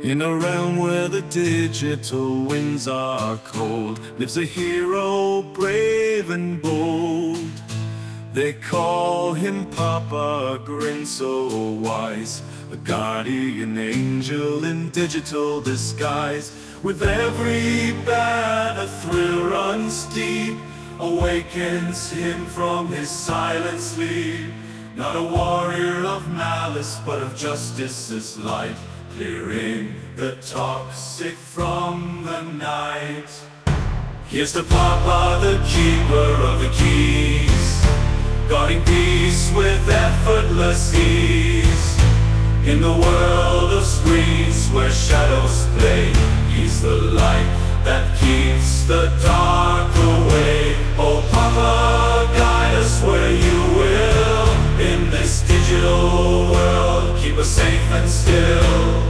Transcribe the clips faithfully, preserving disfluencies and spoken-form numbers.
In a realm where the digital winds are cold, lives a hero brave and bold. They call him Papa, a grin so wise, a guardian angel in digital disguise. With every bat a thrill runs deep, awakens him from his silent sleep. Not a warrior of malice, but of justice's light, clearing the toxic from the night. Here's to Papa, the keeper of the keys, guarding peace with effortless ease. In the world of screens where shadows play, he's the light that keeps the dark away. Oh Papa, guide us where you will. In this digital world, keep us safe and still.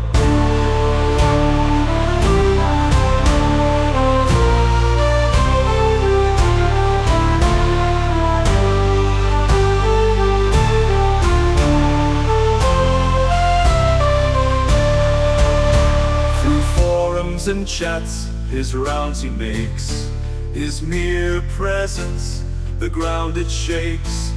And chats, his rounds he makes, his mere presence, the ground it shakes.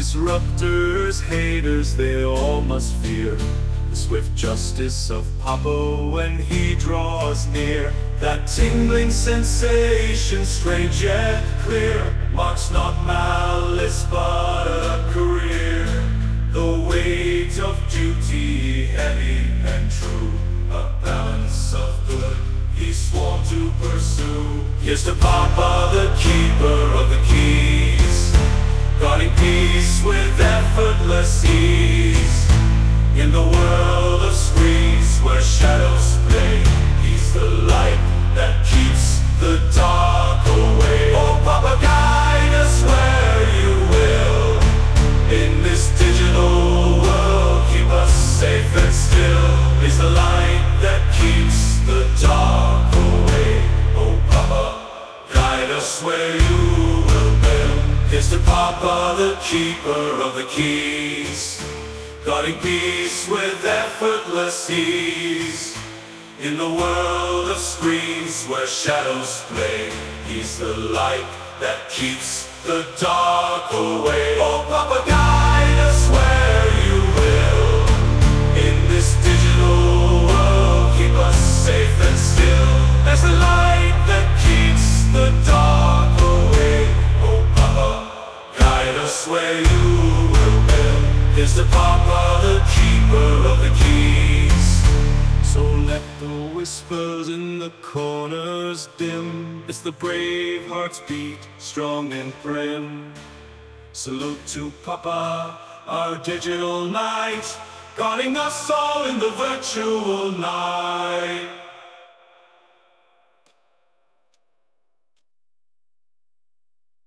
Disruptors, haters, they all must fear the swift justice of Papa when he draws near. That tingling sensation, strange yet clear, marks not malice but a career. The weight of duty heavy and true, a balance of good he swore to pursue. Here's to Papa, the keeper of the keys, guarding peace with effortless ease. In the world of screens where shadows play, he's the light that keeps the dark away. Oh Papa, guide us where you will. In this digital world, keep us safe and still. He's the light that keeps the dark away. Oh Papa, guide us where you will build. Here's to Papa, the keeper of the keys, guarding peace with effortless ease. In the world of screens where shadows play, he's the light that keeps the dark away. Oh Papa, guide us where you will. In this digital world, keep us safe and still. There's the light that keeps the dark away. Oh Papa, guide us where you will build. Here's to Papa, the keeper of the keys. So let the whispers in the corners dim. It's the brave heart's beat, strong and prim. Salute to Papa, our digital knight, guarding us all in the virtual night.